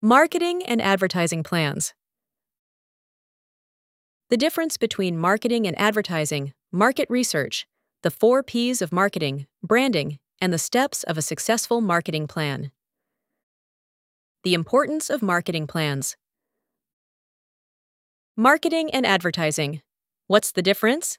Marketing and advertising plans. The difference between marketing and advertising, market research, the 4 Ps of marketing, branding, and the steps of a successful marketing plan. The importance of marketing plans. Marketing and advertising. What's the difference?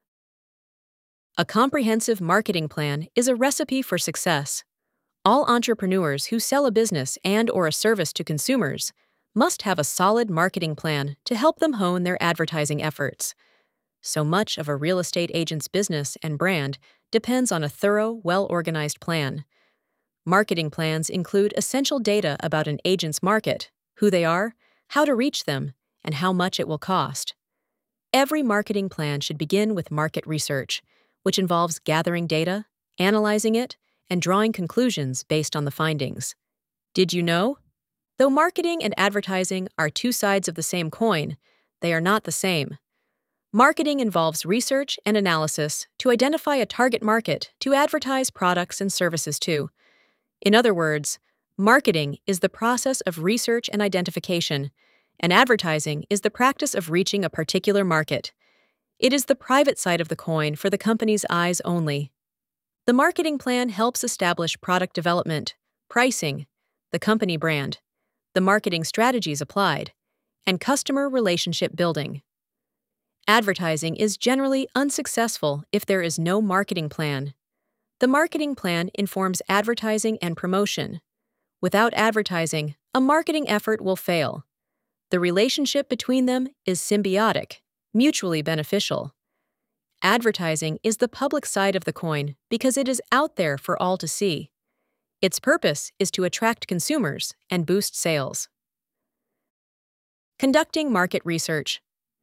A comprehensive marketing plan is a recipe for success. All entrepreneurs who sell a business and/or a service to consumers must have a solid marketing plan to help them hone their advertising efforts. So much of a real estate agent's business and brand depends on a thorough, well-organized plan. Marketing plans include essential data about an agent's market, who they are, how to reach them, and how much it will cost. Every marketing plan should begin with market research, which involves gathering data, analyzing it, and drawing conclusions based on the findings. Did you know? Though marketing and advertising are two sides of the same coin, they are not the same. Marketing involves research and analysis to identify a target market to advertise products and services to. In other words, marketing is the process of research and identification, and advertising is the practice of reaching a particular market. It is the private side of the coin for the company's eyes only. The marketing plan helps establish product development, pricing, the company brand, the marketing strategies applied, and customer relationship building. Advertising is generally unsuccessful if there is no marketing plan. The marketing plan informs advertising and promotion. Without advertising, a marketing effort will fail. The relationship between them is symbiotic, mutually beneficial. Advertising is the public side of the coin because it is out there for all to see. Its purpose is to attract consumers and boost sales. Conducting market research.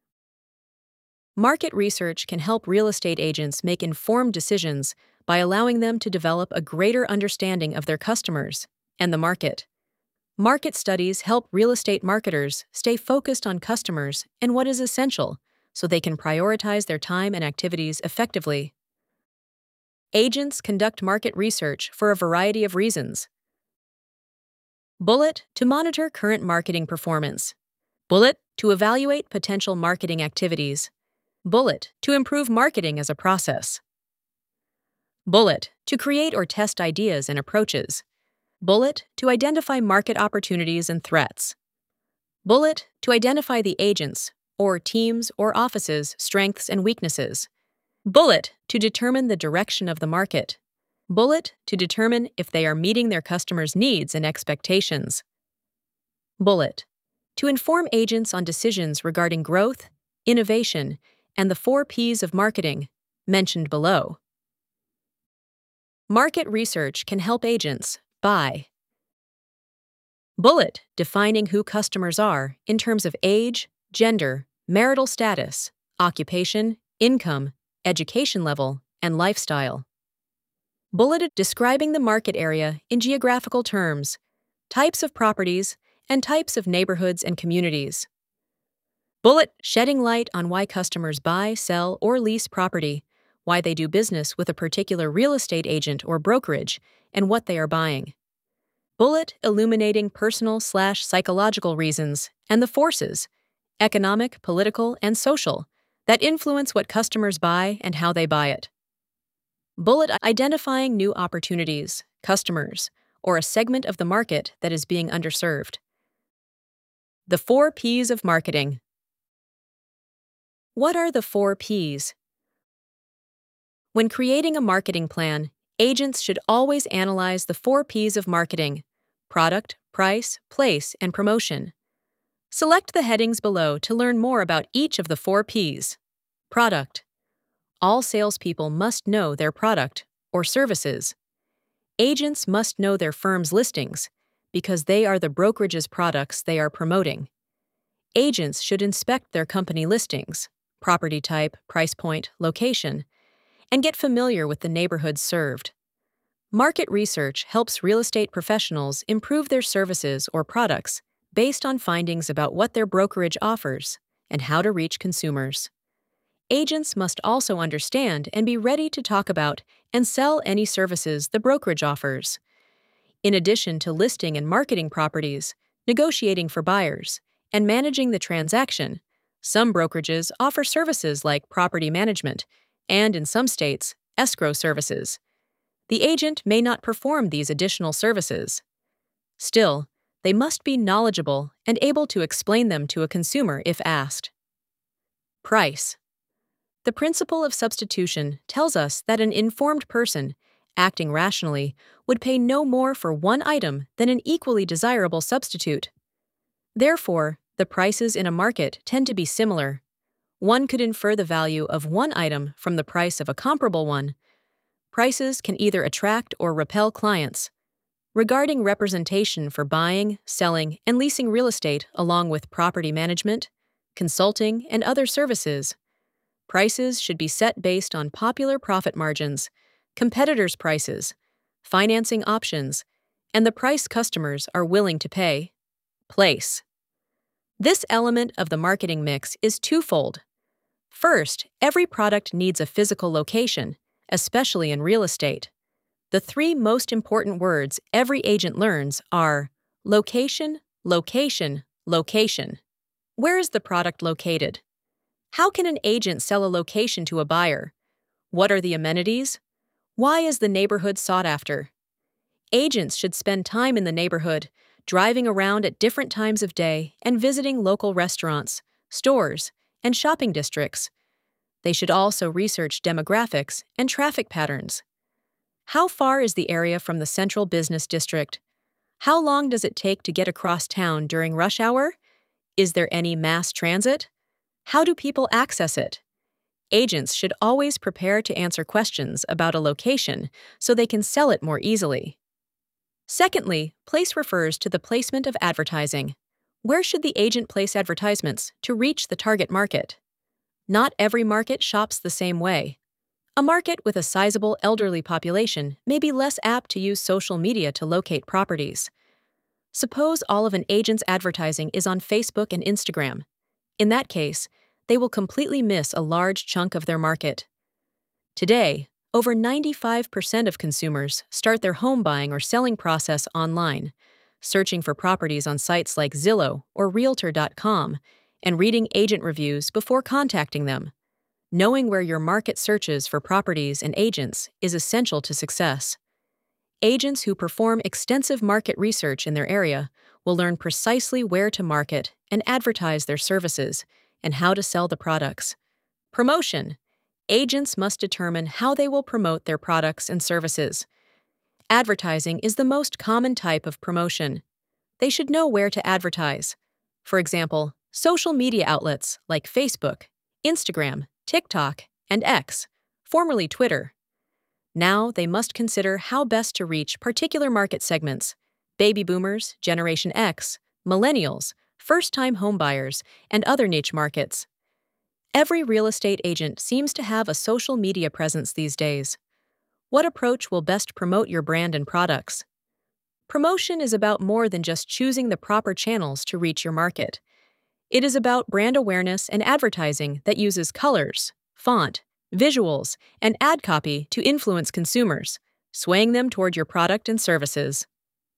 Market research can help real estate agents make informed decisions by allowing them to develop a greater understanding of their customers and the market. Market studies help real estate marketers stay focused on customers and what is essential so they can prioritize their time and activities effectively. Agents conduct market research for a variety of reasons. Bullet, to monitor current marketing performance. Bullet, to evaluate potential marketing activities. Bullet, to improve marketing as a process. Bullet, to create or test ideas and approaches. Bullet, to identify market opportunities and threats. Bullet, to identify the agents, or teams or offices' strengths and weaknesses. Bullet, to determine the direction of the market. Bullet, to determine if they are meeting their customers' needs and expectations. Bullet, to inform agents on decisions regarding growth, innovation, and the 4 Ps of marketing, mentioned below. Market research can help agents by Bullet, defining who customers are in terms of age, gender, marital status, occupation, income, education level, and lifestyle. Bullet, describing the market area in geographical terms, types of properties, and types of neighborhoods and communities. Bullet, shedding light on why customers buy, sell, or lease property, why they do business with a particular real estate agent or brokerage, and what they are buying. Bullet, illuminating personal/psychological reasons and the forces, economic, political, and social, that influence what customers buy and how they buy it. Bullet, identifying new opportunities, customers, or a segment of the market that is being underserved. The 4 Ps of marketing. What are the 4 Ps? When creating a marketing plan, agents should always analyze the 4 Ps of marketing: product, price, place, and promotion. Select the headings below to learn more about each of the 4 Ps. Product. All salespeople must know their product or services. Agents must know their firm's listings because they are the brokerage's products they are promoting. Agents should inspect their company listings, property type, price point, location, and get familiar with the neighborhoods served. Market research helps real estate professionals improve their services or products based on findings about what their brokerage offers and how to reach consumers. Agents must also understand and be ready to talk about and sell any services the brokerage offers. In addition to listing and marketing properties, negotiating for buyers, and managing the transaction. Some brokerages offer services like property management, and in some states, escrow services. The agent may not perform these additional services. Still, they must be knowledgeable and able to explain them to a consumer if asked. Price. The principle of substitution tells us that an informed person, acting rationally, would pay no more for one item than an equally desirable substitute. Therefore, the prices in a market tend to be similar. One could infer the value of one item from the price of a comparable one. Prices can either attract or repel clients. Regarding representation for buying, selling, and leasing real estate along with property management, consulting, and other services, prices should be set based on popular profit margins, competitors' prices, financing options, and the price customers are willing to pay. Place. This element of the marketing mix is twofold. First, every product needs a physical location, especially in real estate. The three most important words every agent learns are location, location, location. Where is the product located? How can an agent sell a location to a buyer? What are the amenities? Why is the neighborhood sought after? Agents should spend time in the neighborhood, driving around at different times of day and visiting local restaurants, stores, and shopping districts. They should also research demographics and traffic patterns. How far is the area from the central business district? How long does it take to get across town during rush hour? Is there any mass transit? How do people access it? Agents should always prepare to answer questions about a location so they can sell it more easily. Secondly, place refers to the placement of advertising. Where should the agent place advertisements to reach the target market? Not every market shops the same way. A market with a sizable elderly population may be less apt to use social media to locate properties. Suppose all of an agent's advertising is on Facebook and Instagram. In that case, they will completely miss a large chunk of their market. Today, over 95% of consumers start their home buying or selling process online, searching for properties on sites like Zillow or Realtor.com, and reading agent reviews before contacting them. Knowing where your market searches for properties and agents is essential to success. Agents who perform extensive market research in their area will learn precisely where to market and advertise their services and how to sell the products. Promotion. Agents must determine how they will promote their products and services. Advertising is the most common type of promotion. They should know where to advertise. For example, social media outlets like Facebook, Instagram, TikTok, and X, formerly Twitter. Now they must consider how best to reach particular market segments: baby boomers, Generation X, millennials, first-time homebuyers, and other niche markets. Every real estate agent seems to have a social media presence these days. What approach will best promote your brand and products? Promotion is about more than just choosing the proper channels to reach your market. It is about brand awareness and advertising that uses colors, font, visuals, and ad copy to influence consumers, swaying them toward your product and services.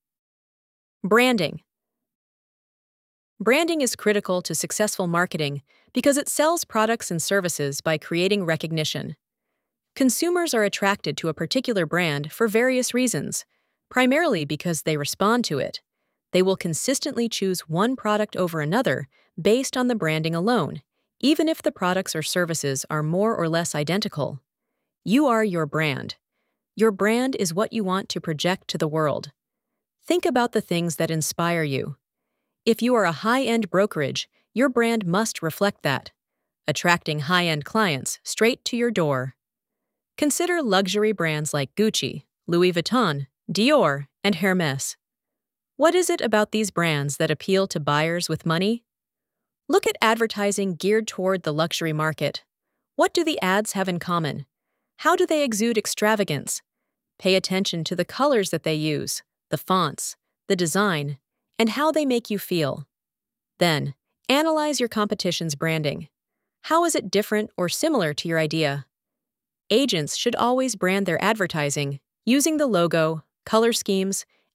Branding. Branding is critical to successful marketing because it sells products and services by creating recognition. Consumers are attracted to a particular brand for various reasons, primarily because they respond to it. They will consistently choose one product over another based on the branding alone, even if the products or services are more or less identical. You are your brand. Your brand is what you want to project to the world. Think about the things that inspire you. If you are a high-end brokerage, your brand must reflect that, attracting high-end clients straight to your door. Consider luxury brands like Gucci, Louis Vuitton, Dior, and Hermès. What is it about these brands that appeal to buyers with money? Look at advertising geared toward the luxury market. What do the ads have in common? How do they exude extravagance? Pay attention to the colors that they use, the fonts, the design, and how they make you feel. Then, analyze your competition's branding. How is it different or similar to your idea? Agents should always brand their advertising using the logo, color schemes,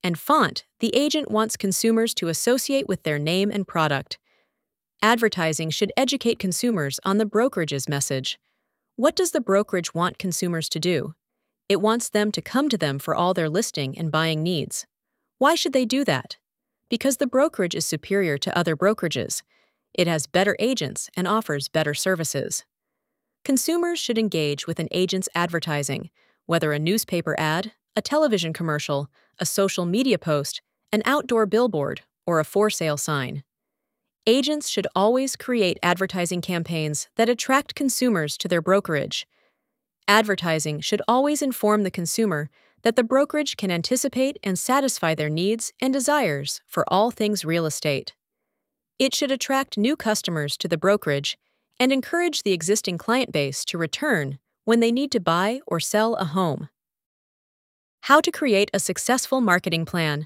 and font the agent wants consumers to associate with their name and product. Advertising should educate consumers on the brokerage's message. What does the brokerage want consumers to do? It wants them to come to them for all their listing and buying needs. Why should they do that? Because the brokerage is superior to other brokerages. It has better agents and offers better services. Consumers should engage with an agent's advertising, whether a newspaper ad, a television commercial, a social media post, an outdoor billboard, or a for sale sign. Agents should always create advertising campaigns that attract consumers to their brokerage. Advertising should always inform the consumer that the brokerage can anticipate and satisfy their needs and desires for all things real estate. It should attract new customers to the brokerage and encourage the existing client base to return when they need to buy or sell a home. How to create a successful marketing plan.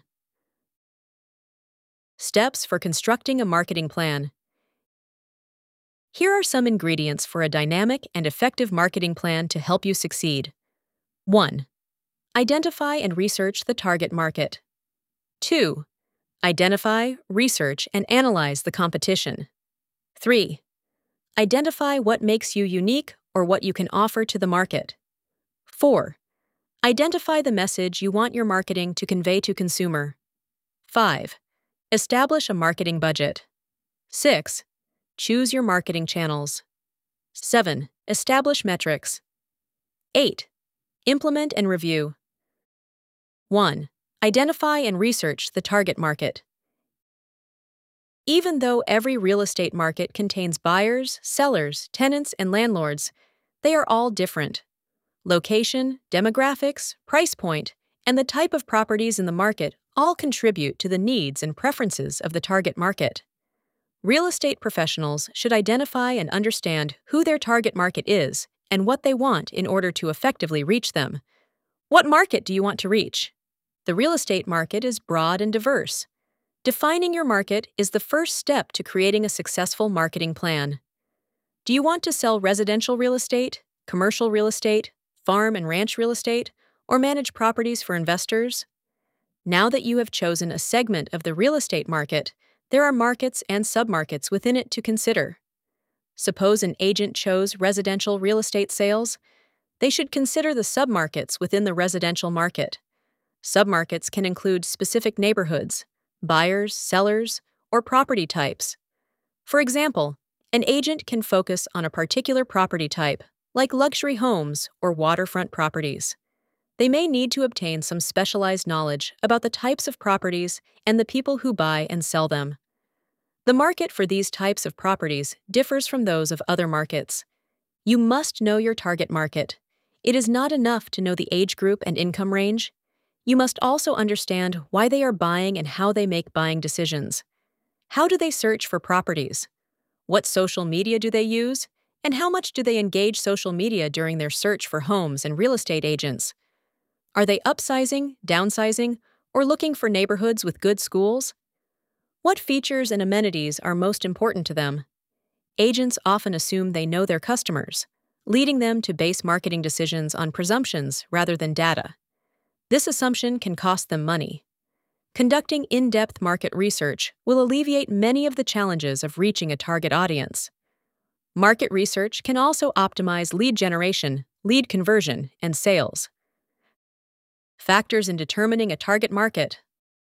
Steps for constructing a marketing plan. Here are some ingredients for a dynamic and effective marketing plan to help you succeed. 1. Identify and research the target market. 2. Identify, research, and analyze the competition. 3. Identify what makes you unique or what you can offer to the market. 4. Identify the message you want your marketing to convey to consumer. 5. Establish a marketing budget. 6. Choose your marketing channels. 7. Establish metrics. 8. Implement and review. 1. Identify and research the target market. Even though every real estate market contains buyers, sellers, tenants, and landlords, they are all different. Location, demographics, price point, and the type of properties in the market all contribute to the needs and preferences of the target market. Real estate professionals should identify and understand who their target market is and what they want in order to effectively reach them. What market do you want to reach? The real estate market is broad and diverse. Defining your market is the first step to creating a successful marketing plan. Do you want to sell residential real estate, commercial real estate, farm and ranch real estate, or manage properties for investors? Now that you have chosen a segment of the real estate market, there are markets and submarkets within it to consider. Suppose an agent chose residential real estate sales. They should consider the submarkets within the residential market. Submarkets can include specific neighborhoods, buyers, sellers, or property types. For example, an agent can focus on a particular property type, like luxury homes or waterfront properties. They may need to obtain some specialized knowledge about the types of properties and the people who buy and sell them. The market for these types of properties differs from those of other markets. You must know your target market. It is not enough to know the age group and income range. You must also understand why they are buying and how they make buying decisions. How do they search for properties? What social media do they use? And how much do they engage social media during their search for homes and real estate agents? Are they upsizing, downsizing, or looking for neighborhoods with good schools? What features and amenities are most important to them? Agents often assume they know their customers, leading them to base marketing decisions on presumptions rather than data. This assumption can cost them money. Conducting in-depth market research will alleviate many of the challenges of reaching a target audience. Market research can also optimize lead generation, lead conversion, and sales. Factors in determining a target market.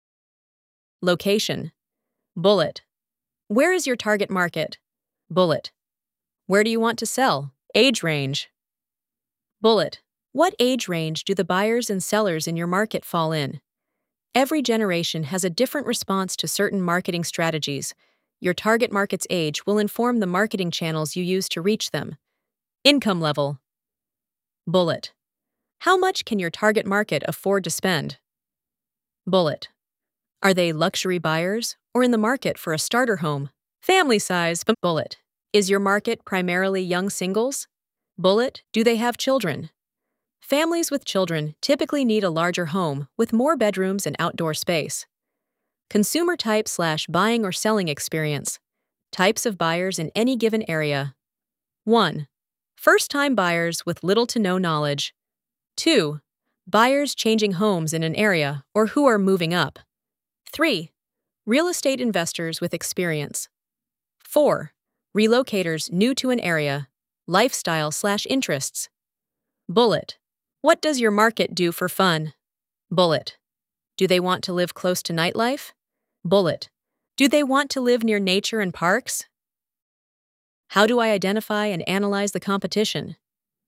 Location. Bullet. Where is your target market? Bullet. Where do you want to sell? Age range. Bullet. What age range do the buyers and sellers in your market fall in? Every generation has a different response to certain marketing strategies. Your target market's age will inform the marketing channels you use to reach them. Income level. Bullet. How much can your target market afford to spend? Bullet. Are they luxury buyers or in the market for a starter home? Family size. Bullet. Is your market primarily young singles? Bullet. Do they have children? Families with children typically need a larger home with more bedrooms and outdoor space. Consumer type / buying or selling experience. Types of buyers in any given area. 1. First-time buyers with little to no knowledge. 2. Buyers changing homes in an area or who are moving up. 3. Real estate investors with experience. 4. Relocators new to an area, lifestyle/interests. Bullet. What does your market do for fun? Bullet. Do they want to live close to nightlife? Bullet. Do they want to live near nature and parks? How do I identify and analyze the competition?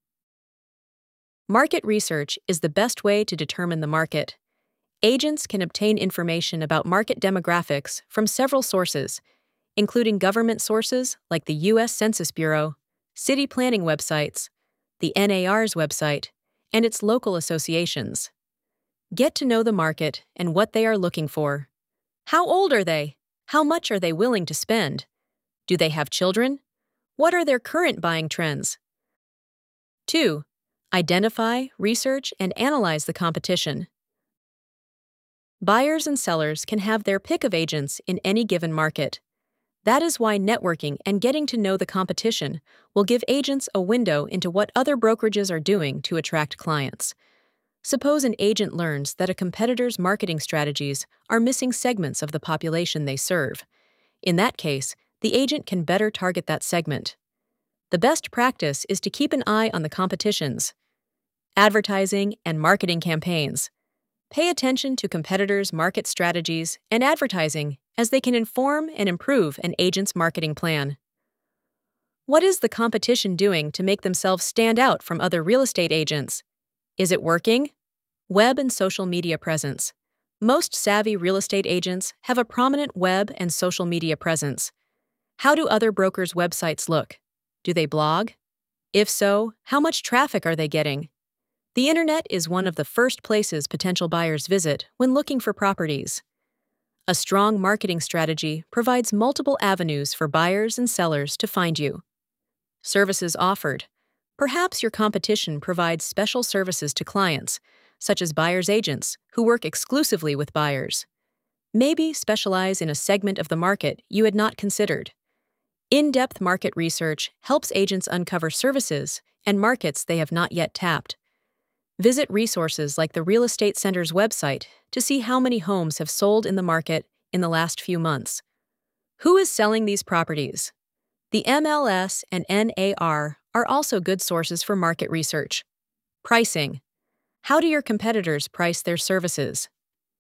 Market research is the best way to determine the market. Agents can obtain information about market demographics from several sources, including government sources like the U.S. Census Bureau, city planning websites, the NAR's website, and its local associations. Get to know the market and what they are looking for. How old are they? How much are they willing to spend? Do they have children? What are their current buying trends? 2. Identify, research, and analyze the competition. Buyers and sellers can have their pick of agents in any given market. That is why networking and getting to know the competition will give agents a window into what other brokerages are doing to attract clients. Suppose an agent learns that a competitor's marketing strategies are missing segments of the population they serve. In that case, the agent can better target that segment. The best practice is to keep an eye on the competition's advertising and marketing campaigns. Pay attention to competitors' market strategies and advertising as they can inform and improve an agent's marketing plan. What is the competition doing to make themselves stand out from other real estate agents? Is it working? Web and social media presence. Most savvy real estate agents have a prominent web and social media presence. How do other brokers' websites look? Do they blog? If so, how much traffic are they getting? The internet is one of the first places potential buyers visit when looking for properties. A strong marketing strategy provides multiple avenues for buyers and sellers to find you. Services offered. Perhaps your competition provides special services to clients, such as buyer's agents who work exclusively with buyers. Maybe specialize in a segment of the market you had not considered. In-depth market research helps agents uncover services and markets they have not yet tapped. Visit resources like the Real Estate Center's website to see how many homes have sold in the market in the last few months. Who is selling these properties? The MLS and NAR are also good sources for market research. Pricing. How do your competitors price their services?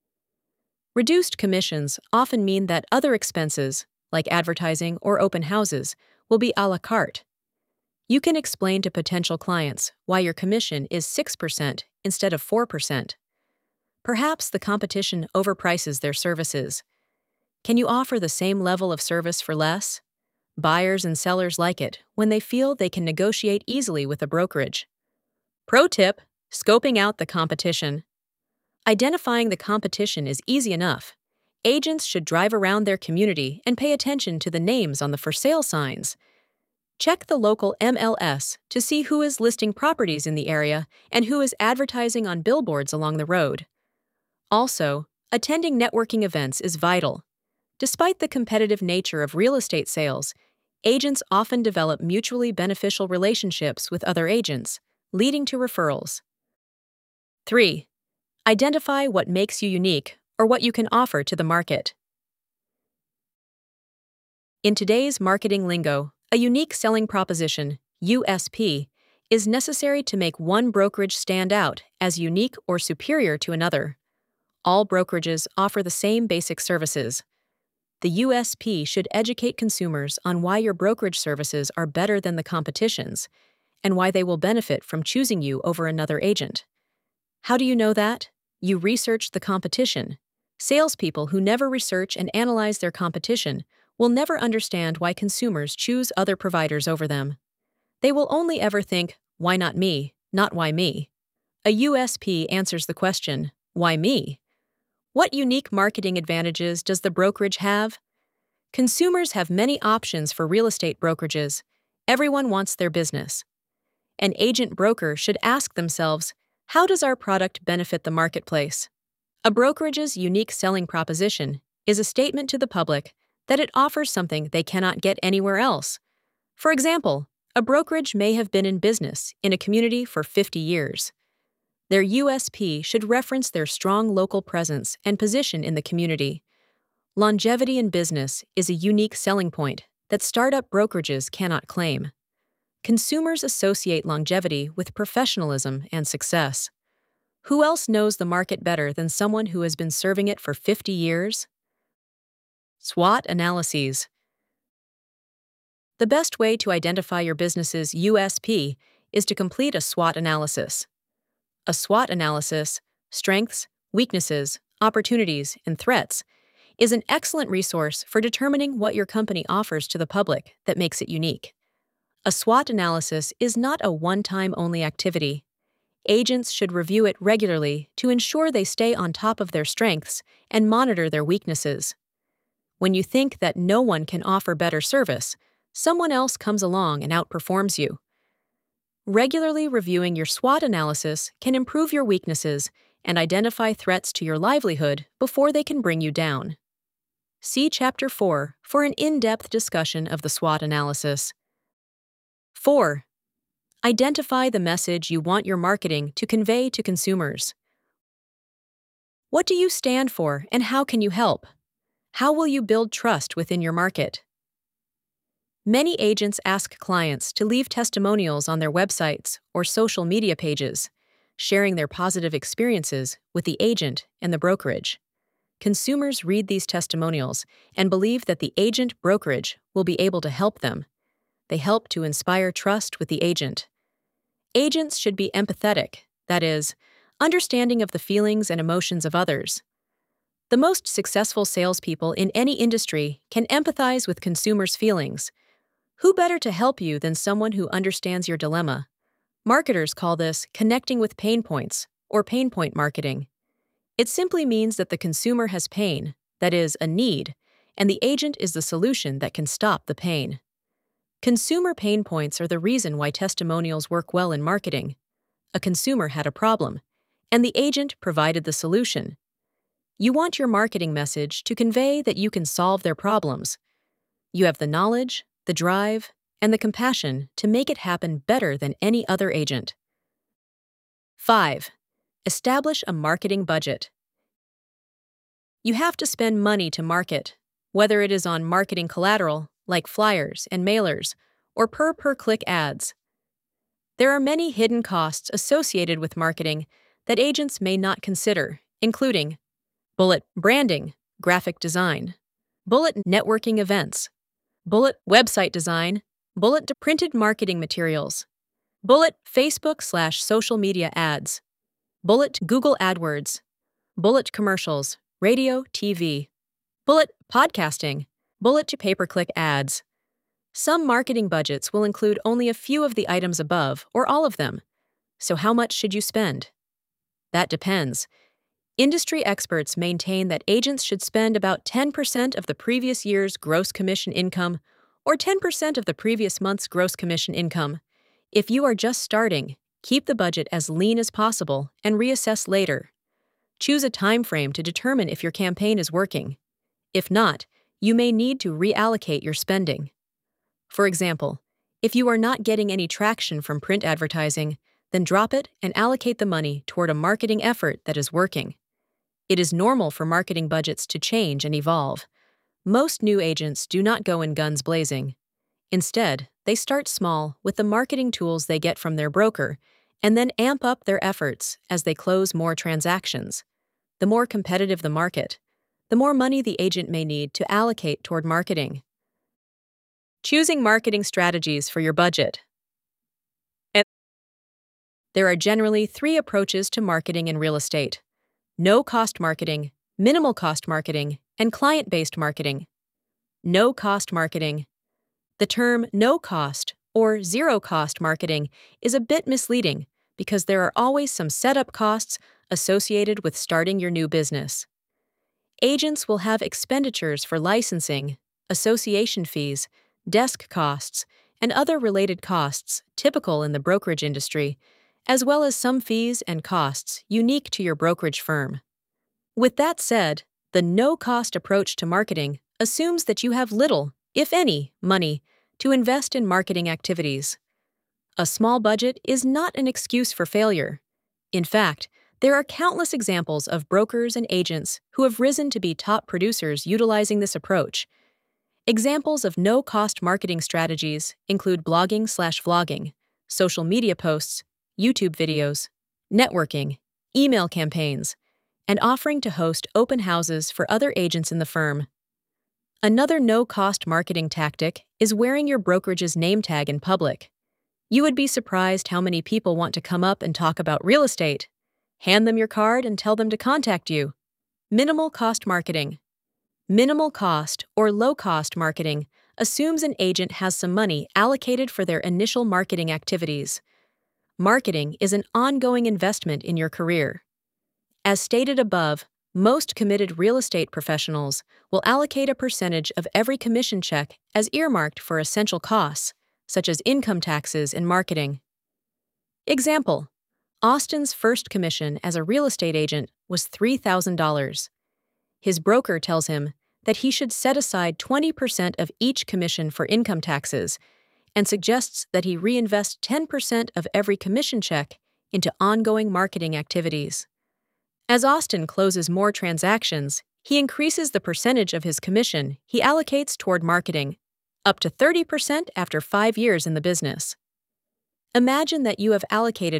Reduced commissions often mean that other expenses, like advertising or open houses, will be a la carte. You can explain to potential clients why your commission is 6% instead of 4%. Perhaps the competition overprices their services. Can you offer the same level of service for less? Buyers and sellers like it when they feel they can negotiate easily with a brokerage. Pro tip: scoping out the competition. Identifying the competition is easy enough. Agents should drive around their community and pay attention to the names on the for sale signs. Check the local MLS to see who is listing properties in the area and who is advertising on billboards along the road. Also, attending networking events is vital. Despite the competitive nature of real estate sales, agents often develop mutually beneficial relationships with other agents, leading to referrals. 3. Identify what makes you unique or what you can offer to the market. In today's marketing lingo, a unique selling proposition, USP, is necessary to make one brokerage stand out as unique or superior to another. All brokerages offer the same basic services. The USP should educate consumers on why your brokerage services are better than the competition's and why they will benefit from choosing you over another agent. How do you know that? You researched the competition. Salespeople who never research and analyze their competition will never understand why consumers choose other providers over them. They will only ever think, why not me, not why me. A USP answers the question, why me? What unique marketing advantages does the brokerage have? Consumers have many options for real estate brokerages. Everyone wants their business. An agent broker should ask themselves, how does our product benefit the marketplace? A brokerage's unique selling proposition is a statement to the public that it offers something they cannot get anywhere else. For example, a brokerage may have been in business in a community for 50 years. Their USP should reference their strong local presence and position in the community. Longevity in business is a unique selling point that startup brokerages cannot claim. Consumers associate longevity with professionalism and success. Who else knows the market better than someone who has been serving it for 50 years? SWOT analyses. The best way to identify your business's USP is to complete a SWOT analysis. A SWOT analysis, strengths, weaknesses, opportunities, and threats, is an excellent resource for determining what your company offers to the public that makes it unique. A SWOT analysis is not a one-time only activity. Agents should review it regularly to ensure they stay on top of their strengths and monitor their weaknesses. When you think that no one can offer better service, someone else comes along and outperforms you. Regularly reviewing your SWOT analysis can improve your weaknesses and identify threats to your livelihood before they can bring you down. See Chapter 4 for an in-depth discussion of the SWOT analysis. 4. Identify the message you want your marketing to convey to consumers. What do you stand for and how can you help? How will you build trust within your market? Many agents ask clients to leave testimonials on their websites or social media pages, sharing their positive experiences with the agent and the brokerage. Consumers read these testimonials and believe that the agent brokerage will be able to help them. They help to inspire trust with the agent. Agents should be empathetic, that is, understanding of the feelings and emotions of others. The most successful salespeople in any industry can empathize with consumers' feelings. Who better to help you than someone who understands your dilemma? Marketers call this connecting with pain points, or pain point marketing. It simply means that the consumer has pain, that is, a need, and the agent is the solution that can stop the pain. Consumer pain points are the reason why testimonials work well in marketing. A consumer had a problem, and the agent provided the solution. You want your marketing message to convey that you can solve their problems. You have the knowledge, the drive, and the compassion to make it happen better than any other agent. 5. Establish a marketing budget. You have to spend money to market, whether it is on marketing collateral, like flyers and mailers, or per-click ads. There are many hidden costs associated with marketing that agents may not consider, including bullet branding, graphic design, bullet networking events, bullet website design, bullet printed marketing materials, bullet Facebook/social media ads, bullet Google AdWords, bullet commercials, radio, TV, bullet podcasting, bullet to pay-per-click ads. Some marketing budgets will include only a few of the items above or all of them. So how much should you spend? That depends. Industry experts maintain that agents should spend about 10% of the previous year's gross commission income or 10% of the previous month's gross commission income. If you are just starting, keep the budget as lean as possible and reassess later. Choose a time frame to determine if your campaign is working. If not, you may need to reallocate your spending. For example, if you are not getting any traction from print advertising, then drop it and allocate the money toward a marketing effort that is working. It is normal for marketing budgets to change and evolve. Most new agents do not go in guns blazing. Instead, they start small with the marketing tools they get from their broker and then amp up their efforts as they close more transactions. The more competitive the market, the more money the agent may need to allocate toward marketing. Choosing marketing strategies for your budget. There are generally 3 approaches to marketing in real estate: no-cost marketing, minimal-cost marketing, and client-based marketing. No-cost marketing. The term no-cost or zero-cost marketing is a bit misleading because there are always some setup costs associated with starting your new business. Agents will have expenditures for licensing, association fees, desk costs, and other related costs typical in the brokerage industry, as well as some fees and costs unique to your brokerage firm. With that said, the no-cost approach to marketing assumes that you have little, if any, money to invest in marketing activities. A small budget is not an excuse for failure. In fact, there are countless examples of brokers and agents who have risen to be top producers utilizing this approach. Examples of no-cost marketing strategies include blogging/vlogging, social media posts, YouTube videos, networking, email campaigns, and offering to host open houses for other agents in the firm. Another no-cost marketing tactic is wearing your brokerage's name tag in public. You would be surprised how many people want to come up and talk about real estate. Hand them your card and tell them to contact you. Minimal cost marketing. Minimal cost or low-cost marketing assumes an agent has some money allocated for their initial marketing activities. Marketing is an ongoing investment in your career. As stated above, most committed real estate professionals will allocate a percentage of every commission check as earmarked for essential costs, such as income taxes and marketing. Example: Austin's first commission as a real estate agent was $3,000. His broker tells him that he should set aside 20% of each commission for income taxes and suggests that he reinvest 10% of every commission check into ongoing marketing activities. As Austin closes more transactions, he increases the percentage of his commission he allocates toward marketing, up to 30% after 5 years in the business. Imagine that you have allocated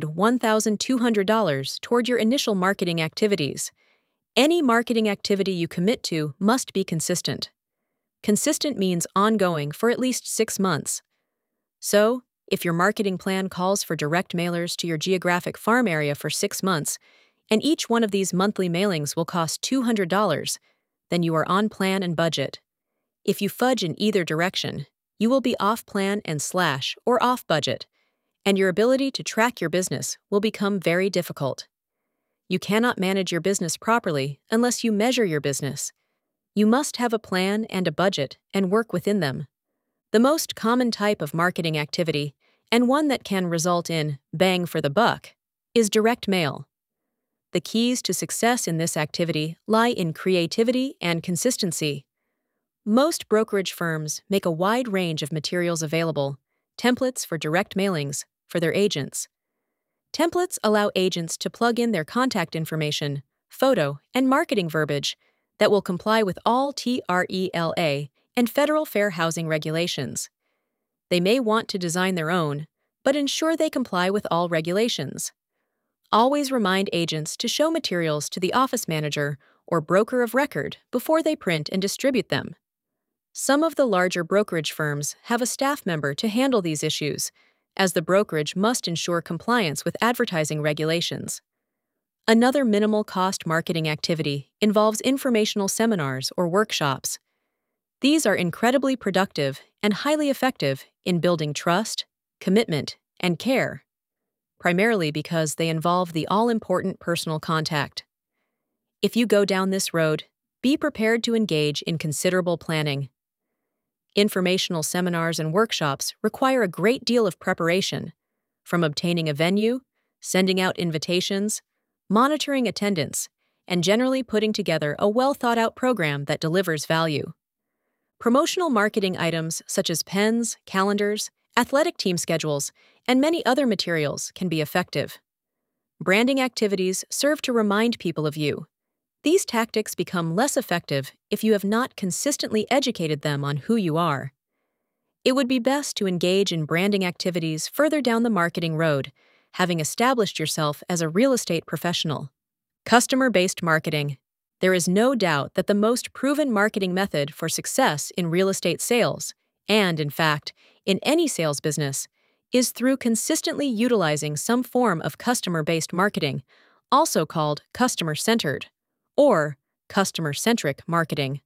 $1,200 toward your initial marketing activities. Any marketing activity you commit to must be consistent. Consistent means ongoing for at least 6 months. So, if your marketing plan calls for direct mailers to your geographic farm area for 6 months, and each one of these monthly mailings will cost $200, then you are on plan and budget. If you fudge in either direction, you will be off plan and / or off budget, and your ability to track your business will become very difficult. You cannot manage your business properly unless you measure your business. You must have a plan and a budget and work within them. The most common type of marketing activity, and one that can result in bang for the buck, is direct mail. The keys to success in this activity lie in creativity and consistency. Most brokerage firms make a wide range of materials available, templates for direct mailings, for their agents. Templates allow agents to plug in their contact information, photo, and marketing verbiage that will comply with all TRELA and federal fair housing regulations. They may want to design their own, but ensure they comply with all regulations. Always remind agents to show materials to the office manager or broker of record before they print and distribute them. Some of the larger brokerage firms have a staff member to handle these issues, as the brokerage must ensure compliance with advertising regulations. Another minimal-cost marketing activity involves informational seminars or workshops. These are incredibly productive and highly effective in building trust, commitment, and care, primarily because they involve the all-important personal contact. If you go down this road, be prepared to engage in considerable planning. Informational seminars and workshops require a great deal of preparation, from obtaining a venue, sending out invitations, monitoring attendance, and generally putting together a well-thought-out program that delivers value. Promotional marketing items such as pens, calendars, athletic team schedules, and many other materials can be effective. Branding activities serve to remind people of you. These tactics become less effective if you have not consistently educated them on who you are. It would be best to engage in branding activities further down the marketing road, having established yourself as a real estate professional. Customer-based marketing. There is no doubt that the most proven marketing method for success in real estate sales, and in fact, in any sales business, is through consistently utilizing some form of customer-based marketing, also called customer-centered, or customer-centric marketing.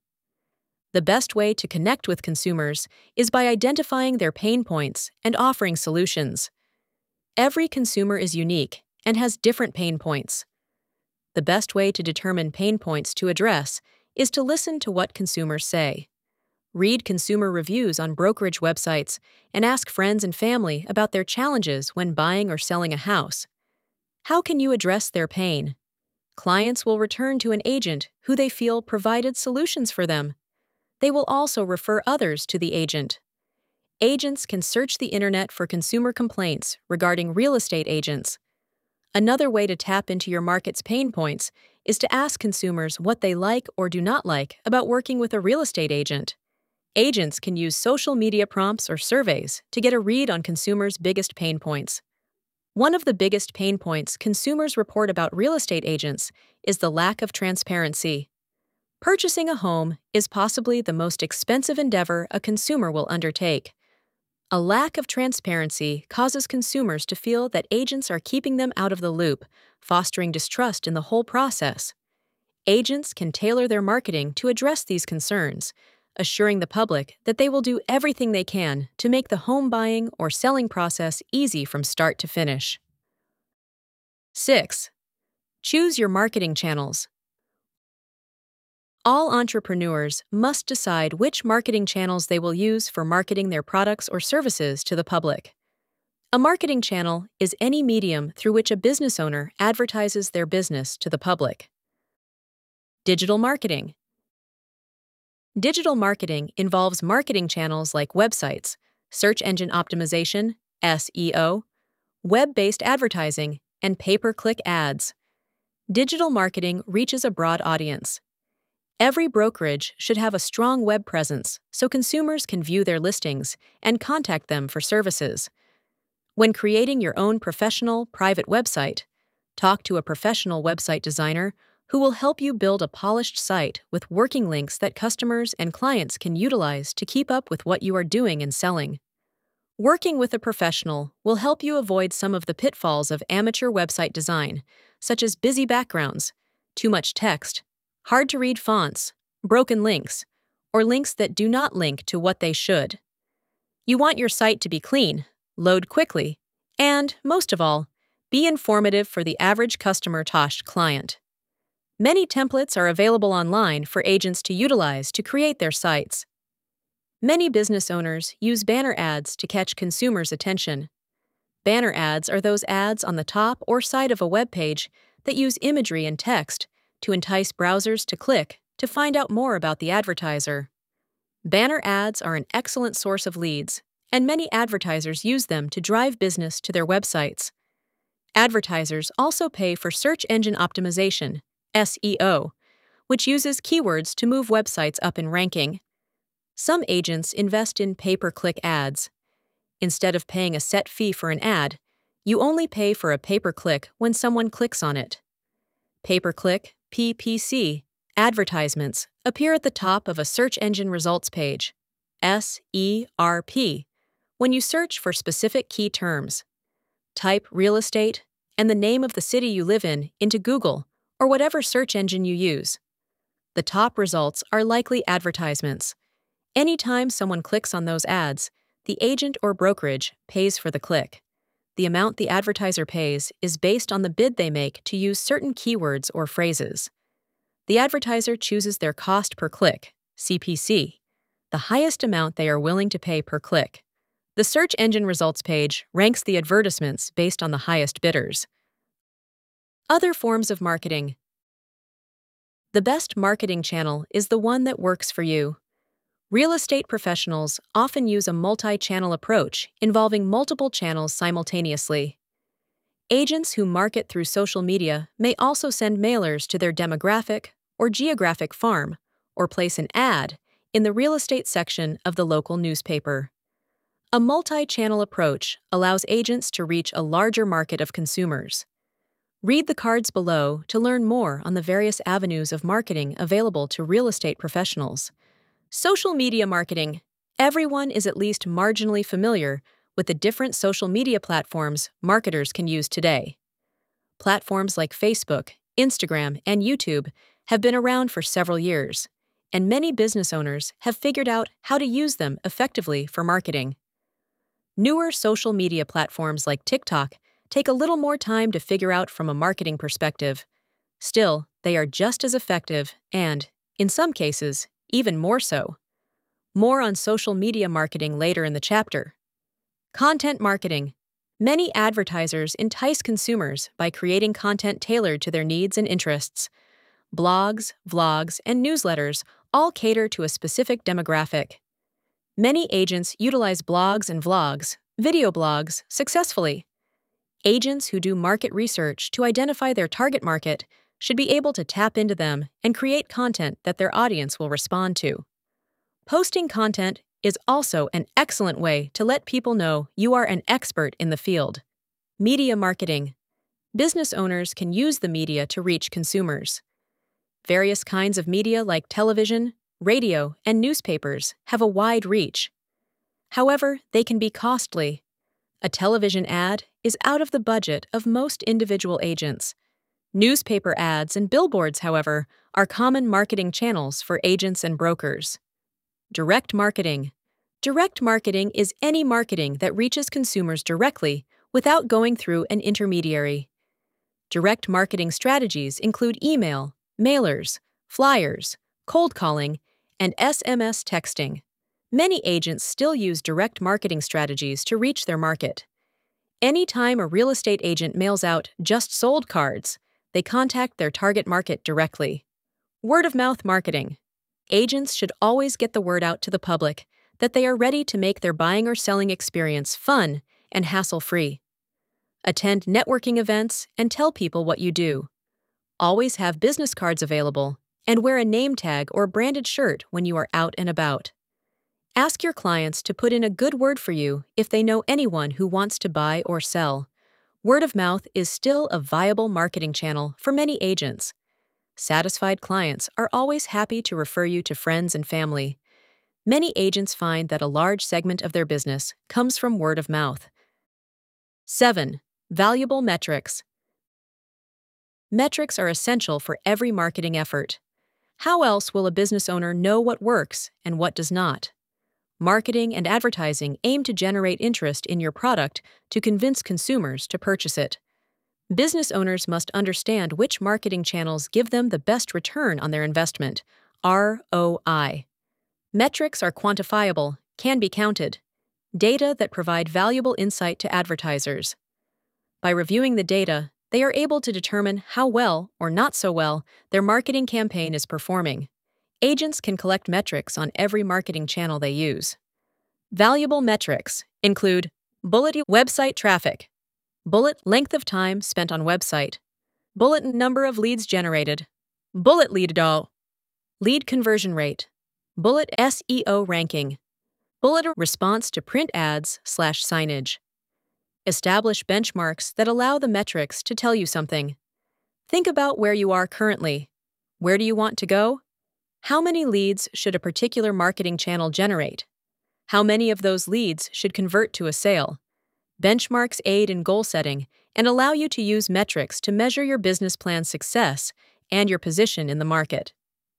The best way to connect with consumers is by identifying their pain points and offering solutions. Every consumer is unique and has different pain points. The best way to determine pain points to address is to listen to what consumers say. Read consumer reviews on brokerage websites and ask friends and family about their challenges when buying or selling a house. How can you address their pain? Clients will return to an agent who they feel provided solutions for them. They will also refer others to the agent. Agents can search the internet for consumer complaints regarding real estate agents. Another way to tap into your market's pain points is to ask consumers what they like or do not like about working with a real estate agent. Agents can use social media prompts or surveys to get a read on consumers' biggest pain points. One of the biggest pain points consumers report about real estate agents is the lack of transparency. Purchasing a home is possibly the most expensive endeavor a consumer will undertake. A lack of transparency causes consumers to feel that agents are keeping them out of the loop, fostering distrust in the whole process. Agents can tailor their marketing to address these concerns, assuring the public that they will do everything they can to make the home buying or selling process easy from start to finish. 6. Choose your marketing channels. All entrepreneurs must decide which marketing channels they will use for marketing their products or services to the public. A marketing channel is any medium through which a business owner advertises their business to the public. Digital marketing. Digital marketing involves marketing channels like websites, search engine optimization, SEO, web-based advertising, and pay-per-click ads. Digital marketing reaches a broad audience. Every brokerage should have a strong web presence so consumers can view their listings and contact them for services. When creating your own professional, private website, talk to a professional website designer who will help you build a polished site with working links that customers and clients can utilize to keep up with what you are doing and selling. Working with a professional will help you avoid some of the pitfalls of amateur website design, such as busy backgrounds, too much text, hard-to-read fonts, broken links, or links that do not link to what they should. You want your site to be clean, load quickly, and, most of all, be informative for the average customer-touched client. Many templates are available online for agents to utilize to create their sites. Many business owners use banner ads to catch consumers' attention. Banner ads are those ads on the top or side of a web page that use imagery and text to entice browsers to click to find out more about the advertiser. Banner ads are an excellent source of leads, and many advertisers use them to drive business to their websites. Advertisers also pay for search engine optimization, SEO, which uses keywords to move websites up in ranking. Some agents invest in pay-per-click ads. Instead of paying a set fee for an ad, you only pay for a pay-per-click when someone clicks on it. Pay-per-click, PPC, advertisements appear at the top of a search engine results page, SERP, when you search for specific key terms. Type real estate and the name of the city you live in into Google or whatever search engine you use. The top results are likely advertisements. Anytime someone clicks on those ads, the agent or brokerage pays for the click. The amount the advertiser pays is based on the bid they make to use certain keywords or phrases. The advertiser chooses their cost per click, CPC, the highest amount they are willing to pay per click. The search engine results page ranks the advertisements based on the highest bidders. Other forms of marketing. The best marketing channel is the one that works for you. Real estate professionals often use a multi-channel approach involving multiple channels simultaneously. Agents who market through social media may also send mailers to their demographic or geographic farm or place an ad in the real estate section of the local newspaper. A multi-channel approach allows agents to reach a larger market of consumers. Read the cards below to learn more on the various avenues of marketing available to real estate professionals. Social media marketing. Everyone is at least marginally familiar with the different social media platforms marketers can use today. Platforms like Facebook, Instagram, and YouTube have been around for several years, and many business owners have figured out how to use them effectively for marketing. Newer social media platforms like TikTok take a little more time to figure out from a marketing perspective. Still, they are just as effective and, in some cases, even more so. More on social media marketing later in the chapter. Content marketing. Many advertisers entice consumers by creating content tailored to their needs and interests. Blogs, vlogs, and newsletters all cater to a specific demographic. Many agents utilize blogs and vlogs, video blogs, successfully. Agents who do market research to identify their target market should be able to tap into them and create content that their audience will respond to. Posting content is also an excellent way to let people know you are an expert in the field. Media marketing. Business owners can use the media to reach consumers. Various kinds of media like television, radio, and newspapers have a wide reach. However, they can be costly. A television ad is out of the budget of most individual agents. Newspaper ads and billboards, however, are common marketing channels for agents and brokers. Direct marketing. Direct marketing is any marketing that reaches consumers directly without going through an intermediary. Direct marketing strategies include email, mailers, flyers, cold calling, and SMS texting. Many agents still use direct marketing strategies to reach their market. Anytime a real estate agent mails out just sold cards, they contact their target market directly. Word-of-mouth marketing. Agents should always get the word out to the public that they are ready to make their buying or selling experience fun and hassle-free. Attend networking events and tell people what you do. Always have business cards available and wear a name tag or branded shirt when you are out and about. Ask your clients to put in a good word for you if they know anyone who wants to buy or sell. Word of mouth is still a viable marketing channel for many agents. Satisfied clients are always happy to refer you to friends and family. Many agents find that a large segment of their business comes from word of mouth. 7. Valuable metrics. Metrics are essential for every marketing effort. How else will a business owner know what works and what does not? Marketing and advertising aim to generate interest in your product to convince consumers to purchase it. Business owners must understand which marketing channels give them the best return on their investment, ROI. Metrics are quantifiable, can be counted. Data that provide valuable insight to advertisers. By reviewing the data, they are able to determine how well, or not so well, their marketing campaign is performing. Agents can collect metrics on every marketing channel they use. Valuable metrics include bullet website traffic, bullet length of time spent on website, bullet number of leads generated, bullet lead doll, lead conversion rate, bullet SEO ranking, bullet response to print ads/signage. Establish benchmarks that allow the metrics to tell you something. Think about where you are currently. Where do you want to go? How many leads should a particular marketing channel generate? How many of those leads should convert to a sale? Benchmarks aid in goal setting and allow you to use metrics to measure your business plan's success and your position in the market.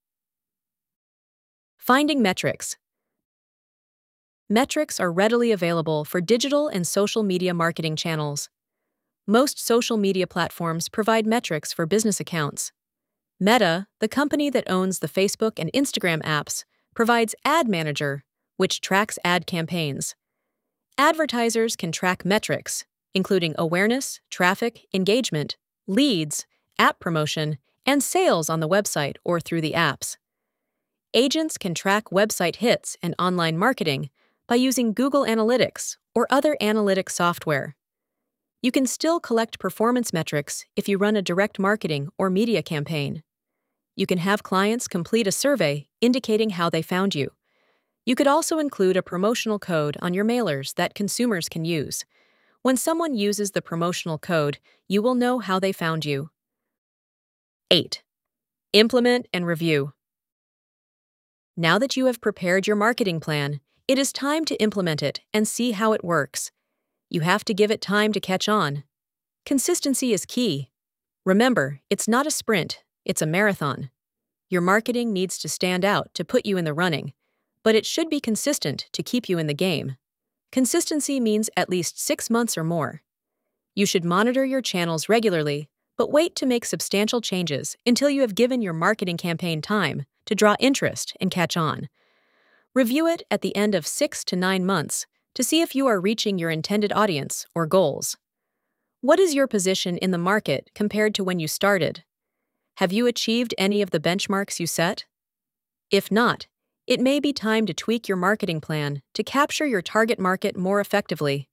Finding metrics. Metrics are readily available for digital and social media marketing channels. Most social media platforms provide metrics for business accounts. Meta, the company that owns the Facebook and Instagram apps, provides Ad Manager, which tracks ad campaigns. Advertisers can track metrics, including awareness, traffic, engagement, leads, app promotion, and sales on the website or through the apps. Agents can track website hits and online marketing by using Google Analytics or other analytics software. You can still collect performance metrics if you run a direct marketing or media campaign. You can have clients complete a survey indicating how they found you. You could also include a promotional code on your mailers that consumers can use. When someone uses the promotional code, you will know how they found you. 8. Implement and review. Now that you have prepared your marketing plan, it is time to implement it and see how it works. You have to give it time to catch on. Consistency is key. Remember, it's not a sprint, it's a marathon. Your marketing needs to stand out to put you in the running, but it should be consistent to keep you in the game. Consistency means at least 6 months or more. You should monitor your channels regularly, but wait to make substantial changes until you have given your marketing campaign time to draw interest and catch on. Review it at the end of 6 to 9 months to see if you are reaching your intended audience or goals. What is your position in the market compared to when you started? Have you achieved any of the benchmarks you set? If not, it may be time to tweak your marketing plan to capture your target market more effectively.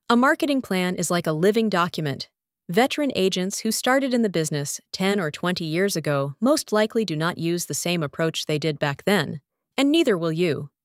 A marketing plan is like a living document. Veteran agents who started in the business 10 or 20 years ago most likely do not use the same approach they did back then, and neither will you.